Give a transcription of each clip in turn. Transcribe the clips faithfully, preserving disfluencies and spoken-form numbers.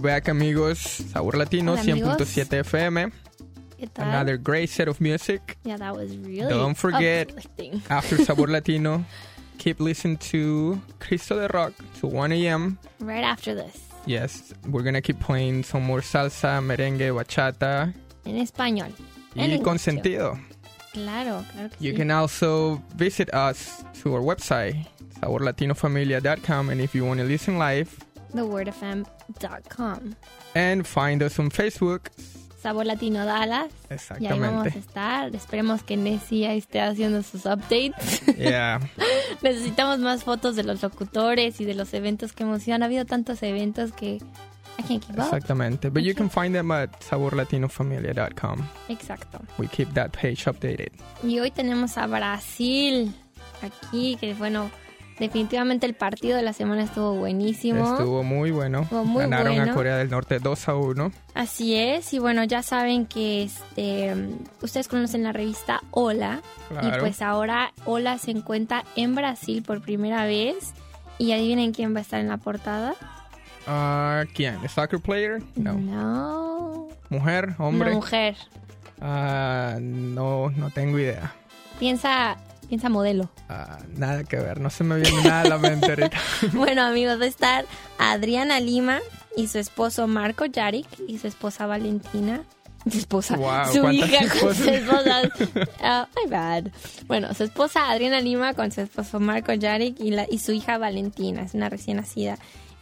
back, amigos. Sabor Latino, Hola, cien punto amigos. siete F M. ¿Qué tal? Another great set of music. Yeah, that was really Don't forget, uplifting. after Sabor Latino, keep listening to Cristo de Rock to one a.m. Right after this. Yes, we're gonna keep playing some more salsa, merengue, bachata. En español. Y En con inglés. sentido. Claro, claro que You sí. can also visit us to our website, sabor latino familia dot com, and if you want to listen live, the word f m dot com. and find us on Facebook. Sabor Latino Dallas. Y ahí vamos a Exactamente. estar. Esperemos que Nessie ahí esté haciendo sus updates. Yeah. Necesitamos más fotos de los locutores y de los eventos que hemos ido. Han habido tantos eventos que I can't keep up. Exactamente. But you can find them at sabor latino familia dot com. Exacto. We keep that page updated. Y hoy tenemos a Brasil aquí, que bueno, definitivamente el partido de la semana estuvo buenísimo. Estuvo muy bueno. Estuvo muy Ganaron bueno. a Corea del Norte dos a uno. Así es, y bueno, ya saben que este ustedes conocen la revista Hola, Claro. y pues ahora Hola se encuentra en Brasil por primera vez, y adivinen quién va a estar en la portada. Ah, ¿quién? ¿A soccer player? No. No. ¿Mujer? ¿Hombre? Una mujer. Ah, no, no tengo idea. Piensa, piensa modelo. Ah, nada que ver. No se me viene nada a la mente ahorita. Bueno, amigos, va a estar Adriana Lima y su esposo Marco Yarick y su esposa Valentina. Su esposa, Wow, su ¿cuántas hija con esposas? su esposa. Uh, my bad. Bueno, su esposa Adriana Lima con su esposo Marco Yarick y, la, y su hija Valentina, es una recién nacida.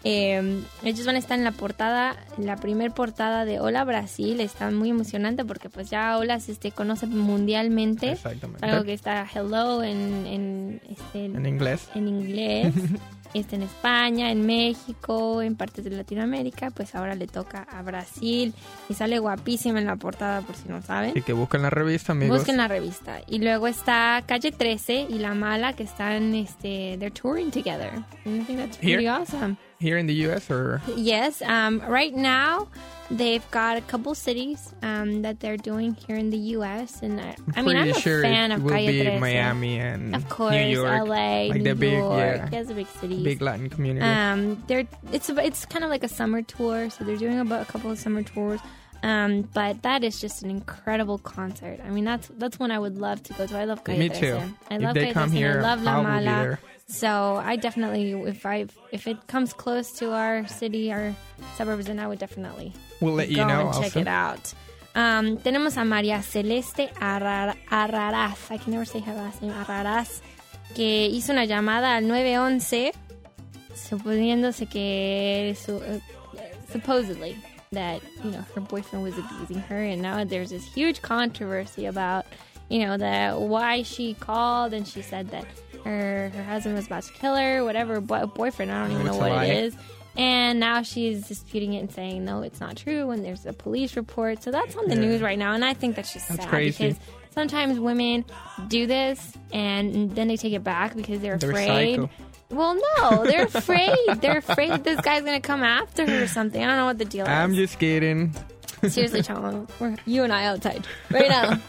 Eh, ellos van a estar en la portada, en la primer portada de Hola Brasil. Está muy emocionante porque pues ya Hola se este, conoce mundialmente. Exactamente. Algo que está hello en, en, este, En inglés. en inglés, está en España, en México, en partes de Latinoamérica, pues ahora le toca a Brasil y sale guapísima en la portada por si no saben. Así que busquen la revista, amigos. Busquen la revista. Y luego está Calle trece y La Mala, que están, este, they're touring together. I think that's pretty Here? awesome. Here in the U S or... Yes, um, right now they've got a couple cities um, that they're doing here in the U S And I, I mean, I'm pretty a sure fan it of will Calle be trece. Miami and Of course, New York. L A, like New the big, York. yeah, Yes, the big cities. big Latin community. Um, they're it's a, it's kind of like a summer tour, so they're doing about a couple of summer tours. Um, but that is just an incredible concert. I mean, that's that's one I would love to go to. I love Calle Me trece. too. I If love they Calle come trece. here, I love La I will be Mala. there. So I definitely, if I if it comes close to our city, our suburbs, then I would definitely We'll let you go know and check also. it out. Um, tenemos a María Celeste Arrar- Arraraz, I can never say her last name, Arraraz, que hizo una llamada al nueve once, suponiéndose que su, uh, supposedly that, you know, her boyfriend was abusing her, and now there's this huge controversy about, you know, the why she called, and she said that her her husband was about to kill her, whatever, boy, boyfriend, I don't even It's know a what lie. it is. And now she's disputing it and saying, no, it's not true, and there's a police report. So that's on the Yeah. news right now, and I think that's just That's sad crazy. because sometimes women do this and then they take it back because they're, They're afraid. psycho. Well, no, they're afraid. They're afraid that this guy's going to come after her or something. I don't know what the deal I'm is. just kidding. Seriously, Chama, we're you and I outside right now.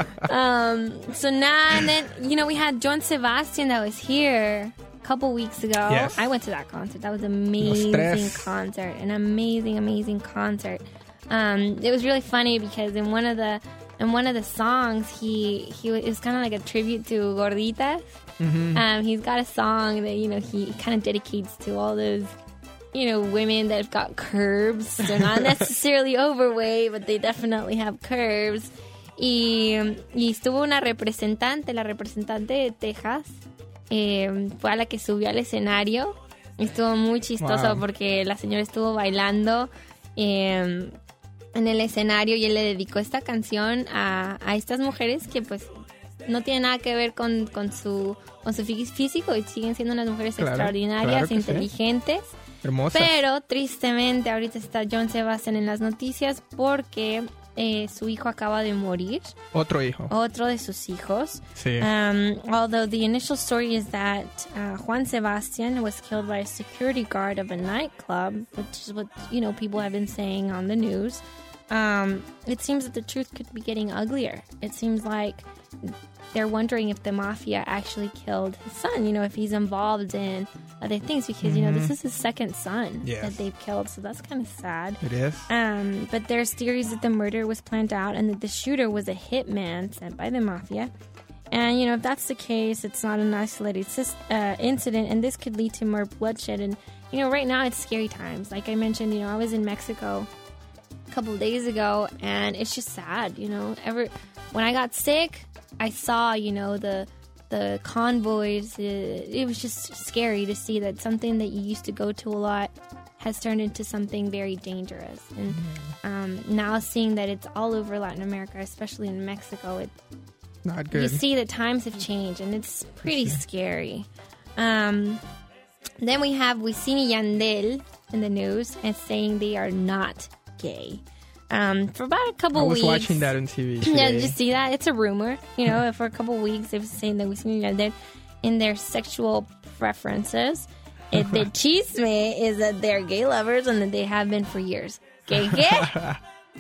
um, so now and then, you know, we had John Sebastian that was here a couple weeks ago. Yes. I went to that concert. That was an amazing tres. concert, an amazing, amazing concert. Um, it was really funny because in one of the in one of the songs, he he it was kind of like a tribute to Gorditas. Mm-hmm. Um, he's got a song that, you know, he kind of dedicates to all those, you know, women that have got curves. They're not necessarily overweight, but they definitely have curves. Y, y estuvo una representante, la representante de Texas, eh, fue a la que subió al escenario. Estuvo muy chistoso Wow. porque la señora estuvo bailando eh, en el escenario y él le dedicó esta canción a, a estas mujeres que pues no tienen nada que ver con, con su con su fí- físico y siguen siendo unas mujeres Claro, extraordinarias, claro que sí. inteligentes. Hermosa. Pero tristemente ahorita está John Sebastian en las noticias porque eh, su hijo acaba de morir, Otro hijo. otro de sus hijos. Sí. Um, although the initial story is that uh, Juan Sebastian was killed by a security guard of a nightclub, which is what, you know, people have been saying on the news. um, it seems that the truth could be getting uglier. It seems like they're wondering if the mafia actually killed his son, you know, if he's involved in other things, because, mm-hmm. you know, this is his second son yes. that they've killed, so that's kind of sad. It is. Um, but there's theories that the murder was planned out and that the shooter was a hitman sent by the mafia. And, you know, if that's the case, it's not an isolated uh, incident, and this could lead to more bloodshed. And, you know, right now it's scary times. Like I mentioned, you know, I was in Mexico a couple of days ago, and it's just sad, you know. Ever when I got sick, I saw, you know, the the convoys. It, it was just scary to see that something that you used to go to a lot has turned into something very dangerous. And um, now seeing that it's all over Latin America, especially in Mexico, it not good. You see that times have changed, and it's pretty scary. Um, then we have Wisin y Yandel in the news and saying they are not gay. Um, for about a couple I was weeks. watching that on T V today. Yeah, did you see that? It's a rumor. You know, for a couple weeks they've saying that Wisin y Yandel in their sexual preferences. It, the chisme is that they're gay lovers and that they have been for years. ¿Qué, qué?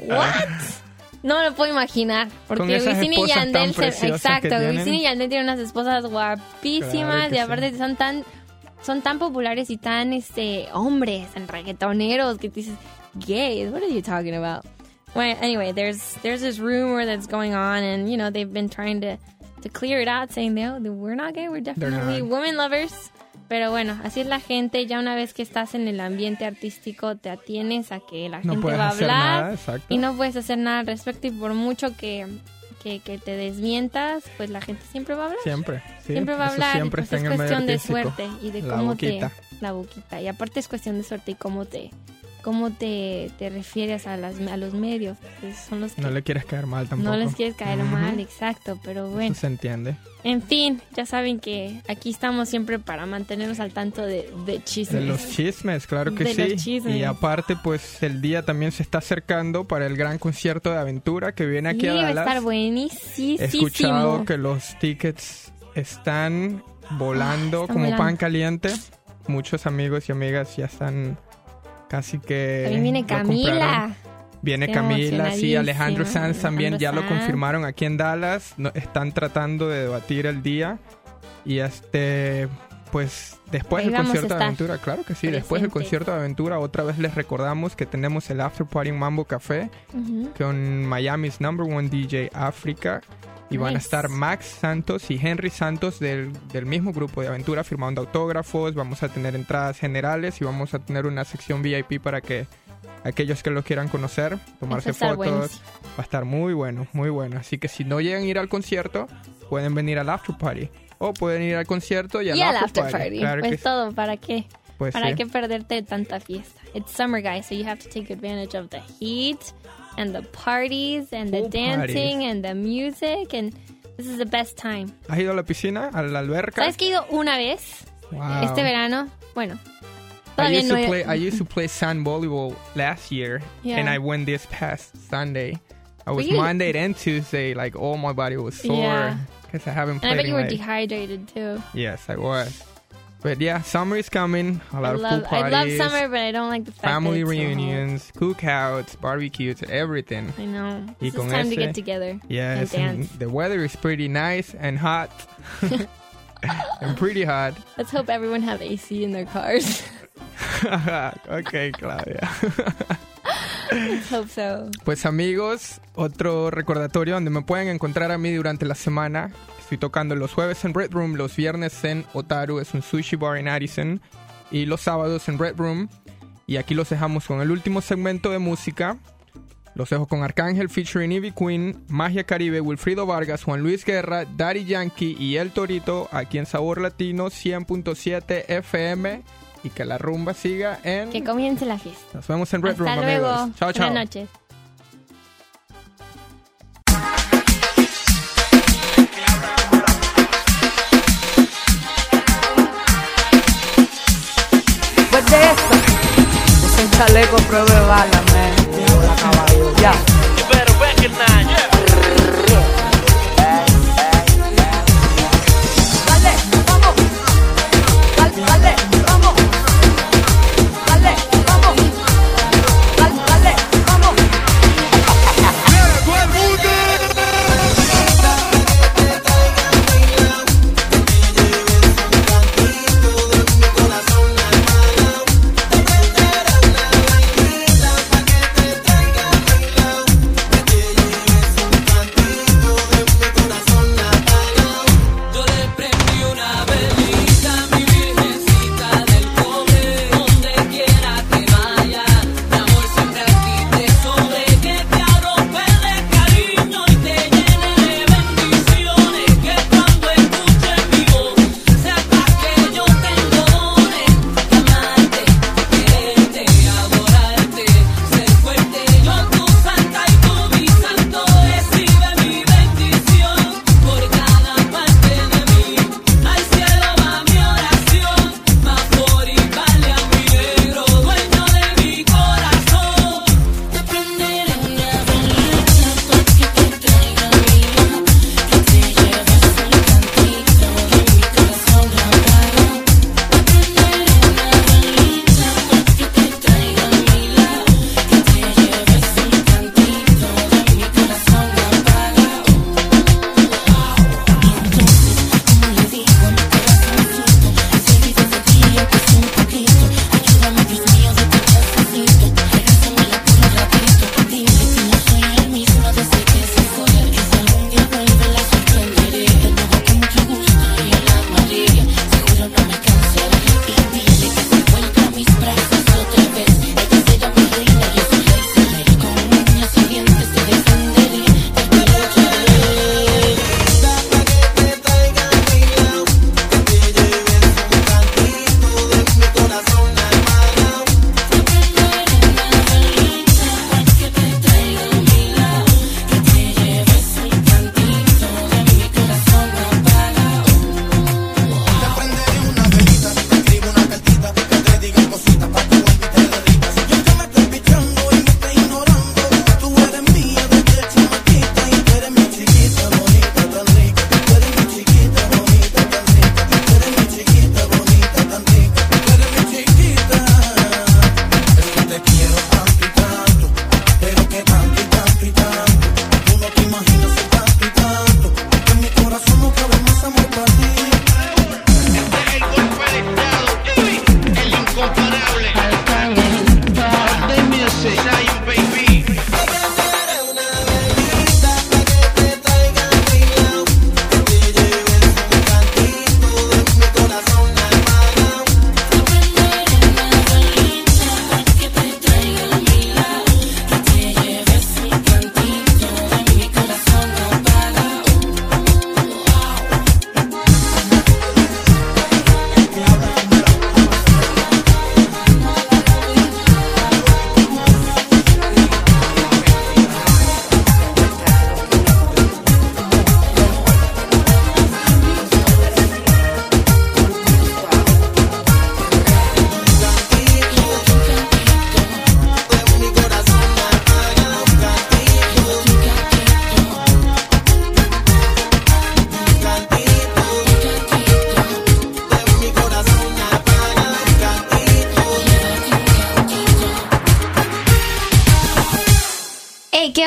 What? No me lo puedo imaginar. Porque Wisin y Yandel se, exacto, Wisin y Yandel tienen unas esposas guapísimas, claro, y aparte sí. son tan son tan populares y tan este hombres, tan reggaetoneros que dices, gays, what are you talking about? Well, anyway, there's there's this rumor that's going on, and you know, they've been trying to to clear it out, saying no, we're not gay, we're definitely women lovers. Pero bueno, así es la gente. Ya una vez que estás en el ambiente artístico, te atienes a que la gente no va a hablar nada, y no puedes hacer nada al respecto. Y por mucho que, que, que te desmientas, pues la gente siempre va a hablar. Siempre, sí. Siempre va a hablar. Siempre Entonces está es en el cuestión de artístico. suerte y de la cómo boquita. te... La boquita. Y aparte es cuestión de suerte y cómo te... cómo te, te refieres a, las, a los medios. Pues son los que no le quieres caer mal tampoco. No les quieres caer uh-huh. mal, exacto, pero bueno. Eso se entiende. En fin, ya saben que aquí estamos siempre para mantenernos al tanto de, de chismes. De los chismes, claro que de sí. Los chismes. Y aparte, pues el día también se está acercando para el gran concierto de aventura que viene aquí sí, a Dallas. Va a estar buenísimo. He escuchado que los tickets están volando ah, están como volando. pan caliente. Muchos amigos y amigas ya están casi que... También viene Camila. Viene Qué Camila, sí, Alejandro Sanz también Alejandro ya Sanz. Lo confirmaron aquí en Dallas. No, están tratando de debatir el día. Y este, pues después del concierto de aventura, claro que sí, presente. Después del concierto de aventura, otra vez les recordamos que tenemos el After Party Mambo Café uh-huh. con Miami's number one D J África. Y nice. Van a estar Max Santos y Henry Santos del, del mismo grupo de aventura firmando autógrafos. Vamos a tener entradas generales y vamos a tener una sección V I P para que aquellos que lo quieran conocer, tomarse fotos. Buenísimo. Va a estar muy bueno, muy bueno. Así que si no llegan a ir al concierto, pueden venir al after party. O pueden ir al concierto y al, y after, al after party. party. Claro pues todo, ¿para qué? Pues ¿Para sí. qué perderte tanta fiesta? It's summer, guys, so you have to take advantage of the heat and the parties and the Pool dancing parties. and the music, and this is the best time. ¿Has ido a la piscina? ¿A la alberca? ¿Sabes que he ido una vez? Wow. Este verano. Bueno. I used, no to he... play, I used to play sand volleyball last year, yeah. and I went this past Sunday. I was really? Monday and Tuesday, like all my body was sore because yeah. I haven't played. And I bet you in were like... dehydrated too. Yes, I was. But yeah, summer is coming. A lot I of love, pool parties. I love summer, but I don't like the fact family that it's reunions, so cookouts, barbecues, everything. I know. Y It's con time ese, to get together yes, and dance. And the weather is pretty nice and hot. And pretty hot. Let's hope everyone have A C in their cars. Okay, Claudia. Let's hope so. Pues amigos, otro recordatorio donde me pueden encontrar a mí durante la semana. Estoy tocando los jueves en Red Room, los viernes en Otaru, es un sushi bar en Addison, y los sábados en Red Room. Y aquí los dejamos con el último segmento de música. Los dejo con Arcángel featuring Ivy Queen, Magia Caribe, Wilfrido Vargas, Juan Luis Guerra, Daddy Yankee y El Torito aquí en Sabor Latino cien punto siete F M. Y que la rumba siga en... Que comience la fiesta. Nos vemos en Red Hasta Room, luego. amigos. Chao, chao. Buenas noches. Pues de esto, es un chaleco pruebe bala, man. Ya. You better recognize, yeah. Dale, vamos. Dale, dale, vamos. Dale, vamos. Dale, dale, vamos.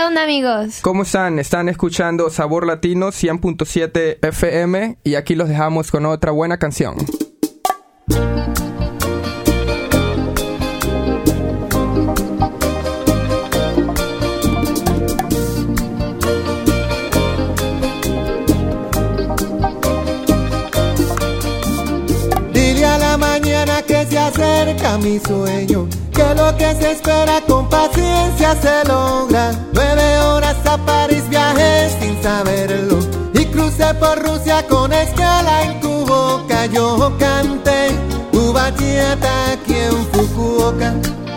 ¿Qué onda, amigos? ¿Cómo están? Están escuchando Sabor Latino cien punto siete F M y aquí los dejamos con otra buena canción. Dile a la mañana que se acerca mi sueño, que lo que se espera con paciencia se logra. Nueve horas a París viajé sin saberlo y crucé por Rusia con escala en Kuboka. Yo canté tu bachata aquí en Fukuoka.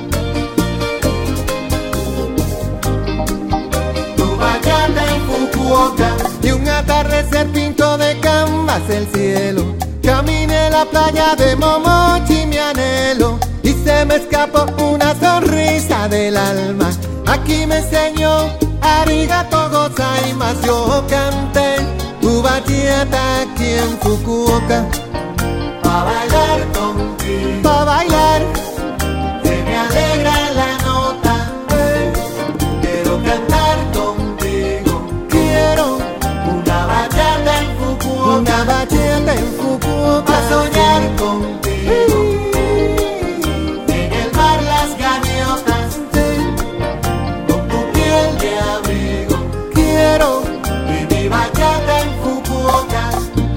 Tu bachata en Fukuoka. Y un atardecer pintó de canvas el cielo. Caminé la playa de Momochi, mi anhelo, y se me escapó una sonrisa del alma. Aquí me enseñó arigato gozaimasu. Yo canté tu bachata aquí en Fukuoka. Pa' bailar contigo, pa' bailar, se me alegra la nota. eh. Quiero cantar contigo, quiero una bachata en Fukuoka, una bachata en Fukuoka. Pa' soñar contigo, en el mar las gaviotas, con tu piel de abrigo. Quiero mi bachata en Fukuoka.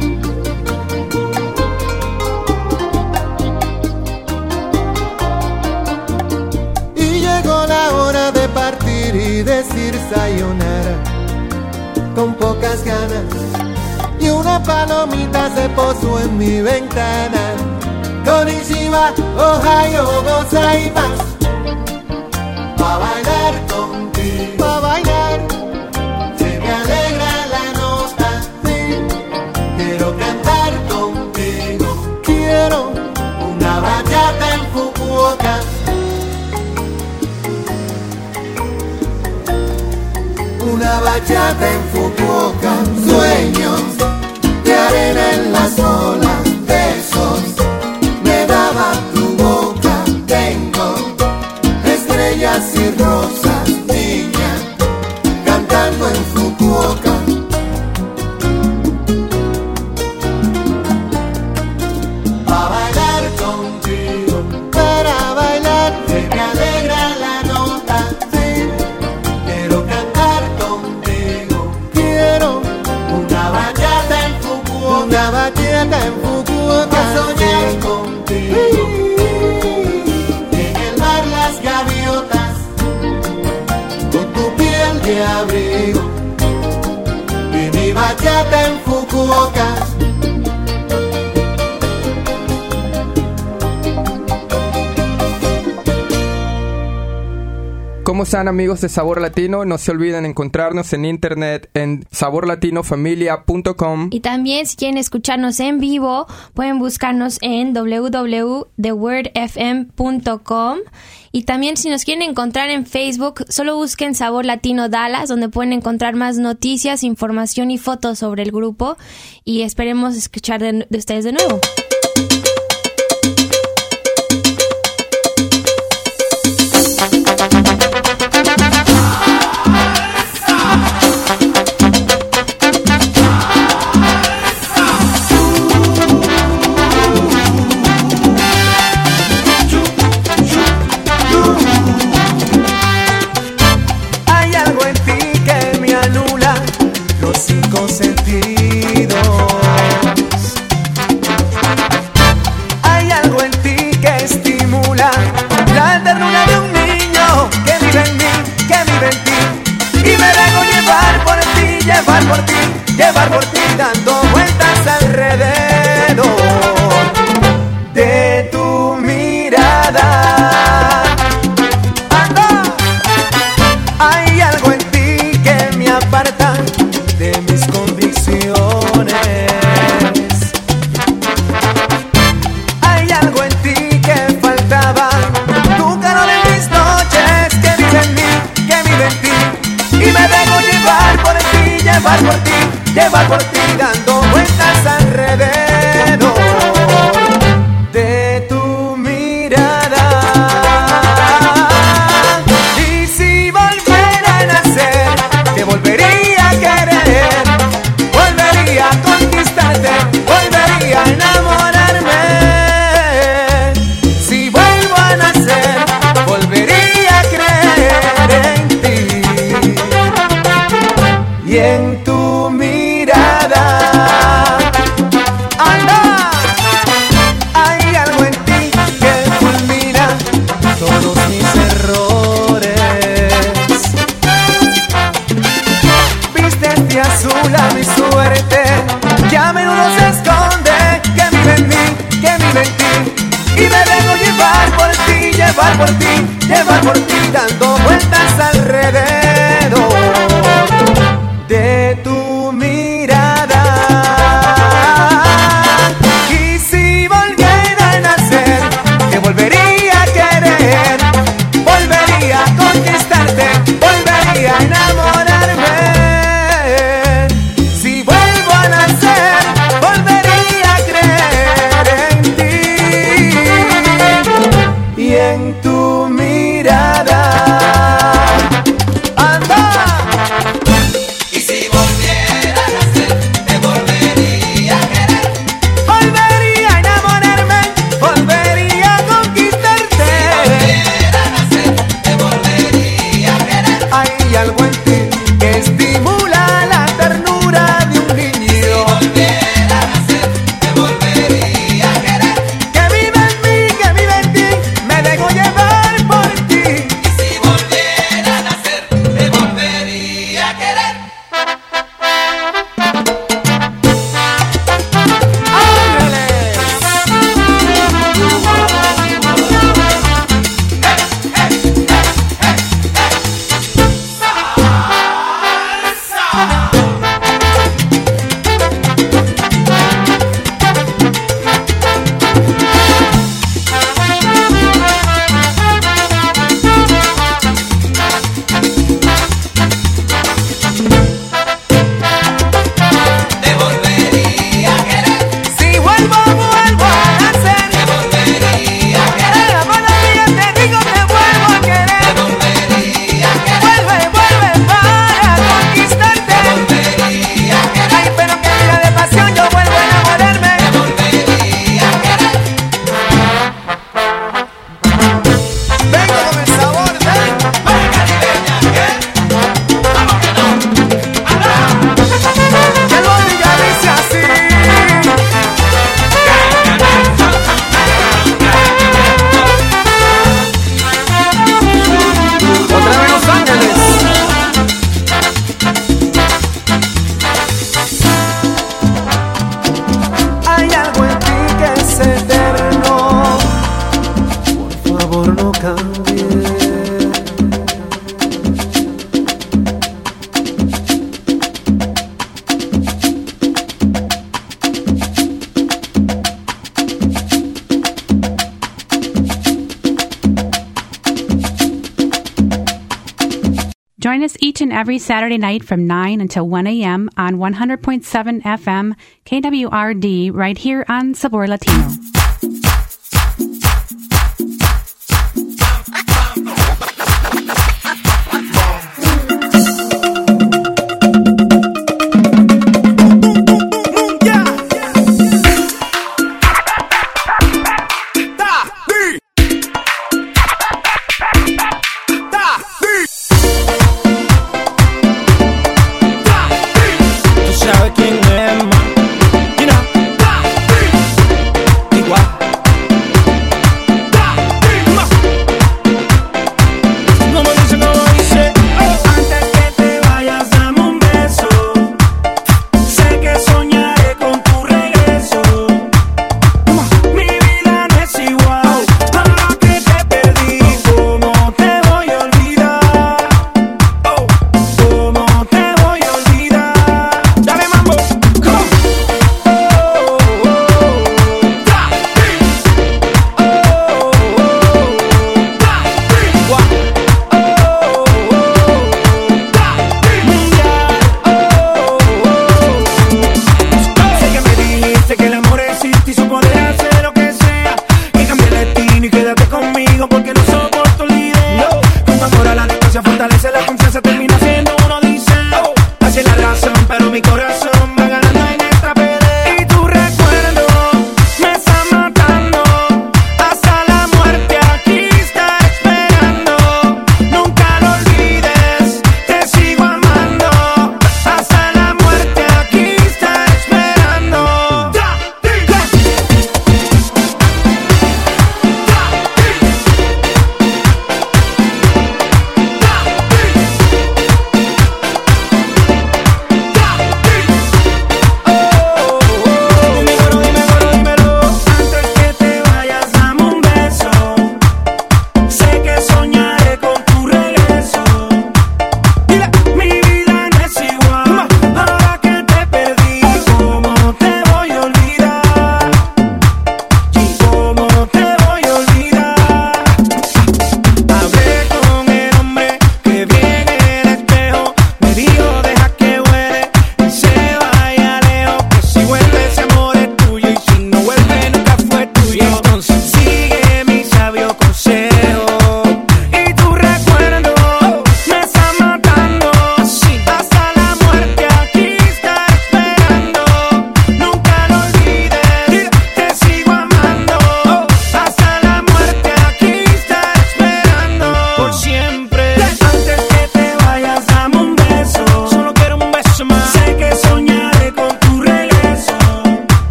Y llegó la hora de partir y decir sayonara con pocas ganas. Y una palomita se posó en mi ventana. Konnichiwa, ohayo gozaimasu. Pa' bailar contigo, pa' bailar, se me alegra la nota. Sí, quiero cantar contigo, quiero una bachata en Fukuoka. Una bachata en Fukuoka. Sueños de arena en las olas, besos me daba tu boca. Tengo estrellas y rosas, niña, cantando en Fukuoka. Pa' bailar contigo, para bailar, se me alegra la nota. Sí, quiero cantar contigo, quiero una bachata en Fukuoka, una bachata en Fukuoka. Pa' soñar contigo, en el mar las gaviotas, con tu piel de abrigo, y mi bachata en Fukuoka. ¿Cómo están, amigos de Sabor Latino? No se olviden encontrarnos en internet en sabor latino familia punto com. Y también, si quieren escucharnos en vivo, pueden buscarnos en w w w punto the word f m punto com. Y también, si nos quieren encontrar en Facebook, solo busquen Sabor Latino Dallas, donde pueden encontrar más noticias, información y fotos sobre el grupo. Y esperemos escuchar de, de ustedes de nuevo. Hay algo en ti que me anula los cinco sentidos. Hay algo en ti que estimula la ternura de un niño que vive en mí, que vive en ti. Y me dejo llevar por ti, llevar por ti, llevar por ti, dando vueltas alrededor de tu mirada. Hay algo en ti que me aparta de mis convicciones. Hay algo en ti que faltaba, tu calor en mis noches, que vive en mí, que vive en ti. Y me dejo llevar por ti, llevar por ti, llevar por ti, dando vueltas alrededor de tu mirada. Y si volviera a nacer, por ti, llevar por ti, dando vueltas alrededor de tu mirada. Y si volviera a nacer, te volvería a querer, volvería a conquistarte, volvería a enamorarme. Si vuelvo a nacer, volvería a creer en ti y en tu mirada. ¡Anda! Y si volviera a nacer, te volvería a querer, Volvería a enamorarme, volvería a conquistarte. volviera a nacer, te volvería a querer, Hay algo en ti que estimula la ternura de un niño, volviera a nacer, te volvería a querer, que vive en mí, que vive en ti, me dejo llevar por ti. y si volviera a nacer, te volvería a querer. Te volvería a querer, Si vuelvo, vuelvo a nacer, te volvería a querer, en la mano mía te digo que vuelvo a te querer. volvería a querer, Vuelve, vuelve para conquistarte. volvería a querer, Ay, pero que vida de pasión, yo vuelvo a enamorarme. te volvería a querer. Vengo con el sabor de Caribeña, ¿qué? Vamos que no. el botella dice así. Otra vez Los Ángeles. Hay algo en ti que es eterno. Por favor, no cambies. Join us each and every Saturday night from nine until one a.m. on one hundred point seven F M K W R D right here on Sabor Latino. Tú sabes quién es, man. You know.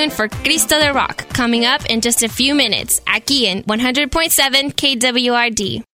tuned for Cristo de Rock, coming up in just a few minutes, aquí en one hundred point seven K W R D.